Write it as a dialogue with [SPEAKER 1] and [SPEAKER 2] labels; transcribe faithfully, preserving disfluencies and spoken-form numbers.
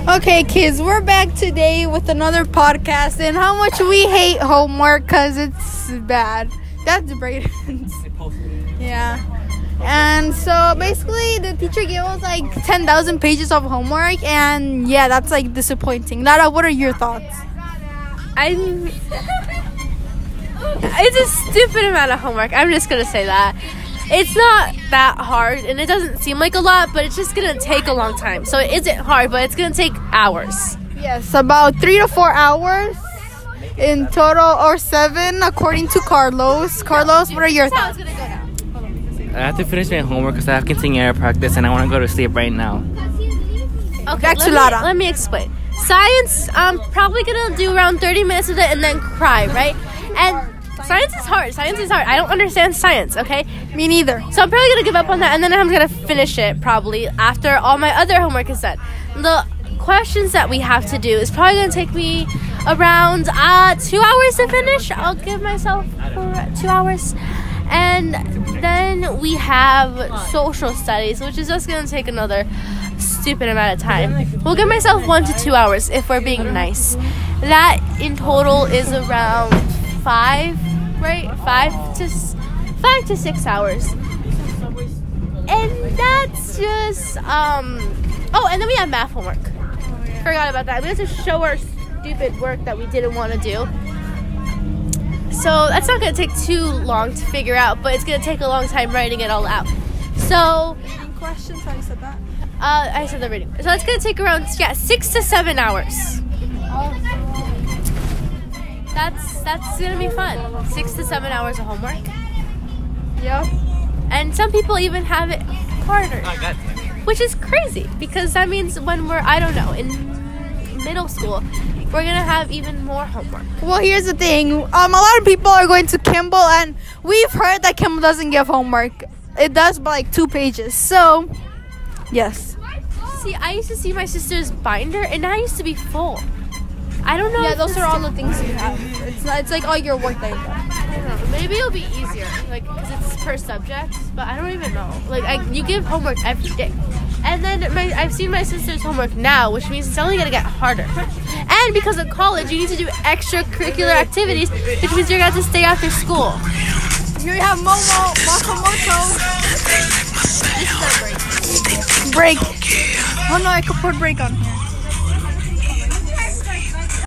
[SPEAKER 1] Okay, kids, we're back today with another podcast and how much we hate homework because it's bad. That's Braden's. Yeah. And so basically the teacher gave us like ten thousand pages of homework and yeah, that's like disappointing. Nada, what are your thoughts?
[SPEAKER 2] I'm... It's a stupid amount of homework. I'm just going to say that. It's not that hard, and it doesn't seem like a lot, but it's just going to take a long time. So it isn't hard, but it's going to take hours.
[SPEAKER 1] Yes, about three to four hours in total, or seven, according to Carlos. Carlos, what are your thoughts?
[SPEAKER 3] I have to finish my homework because I have quinceañera practice, and I want to go to sleep right now.
[SPEAKER 2] Okay,
[SPEAKER 1] Back to
[SPEAKER 2] let me,
[SPEAKER 1] Lara.
[SPEAKER 2] let me explain. Science, I'm probably going to do around thirty minutes of it and then cry, right? And science is hard. Science is hard. I don't understand science, okay?
[SPEAKER 1] Me neither.
[SPEAKER 2] So I'm probably going to give up on that, and then I'm going to finish it probably after all my other homework is done. The questions that we have to do is probably going to take me around uh, two hours to finish. I'll give myself for two hours. And then we have social studies, which is just going to take another stupid amount of time. We'll give myself one to two hours if we're being nice. That in total is around five, right? Five to five to six hours. And that's just um. Oh, and then we have math homework. Forgot about that. We have to show our stupid work that we didn't want to do. So that's not going to take too long to figure out, but it's going to take a long time writing it all out. So,
[SPEAKER 1] Any questions? How you said that?
[SPEAKER 2] uh, I said the reading. So it's going to take around, yeah, six to seven hours. That's that's going to be fun. Six to seven hours of homework.
[SPEAKER 1] Yep.
[SPEAKER 2] And some people even have it harder, which is crazy because that means when we're, I don't know, in middle school, we're going to have even more homework.
[SPEAKER 1] Well, here's the thing. Um, a lot of people are going to Kimball, and we've heard that Kimball doesn't give homework. It does, but like two pages. So, yes.
[SPEAKER 2] See, I used to see my sister's binder, and that used to be full. I don't know.
[SPEAKER 1] Yeah,
[SPEAKER 2] if
[SPEAKER 1] those
[SPEAKER 2] this
[SPEAKER 1] are all
[SPEAKER 2] still-
[SPEAKER 1] the things you have. It's not, it's like all your work that you have.
[SPEAKER 2] I don't know. Maybe it'll be easier, like, because it's per subject, but I don't even know. Like, I, you give homework every day. And then my, I've seen my sister's homework now, which means it's only going to get harder. And because of college, you need to do extracurricular activities, which means you're going to have to stay after school.
[SPEAKER 1] Here you have Momo, Makamoto.
[SPEAKER 2] This is our break.
[SPEAKER 1] Break. Oh no, I could put break on here.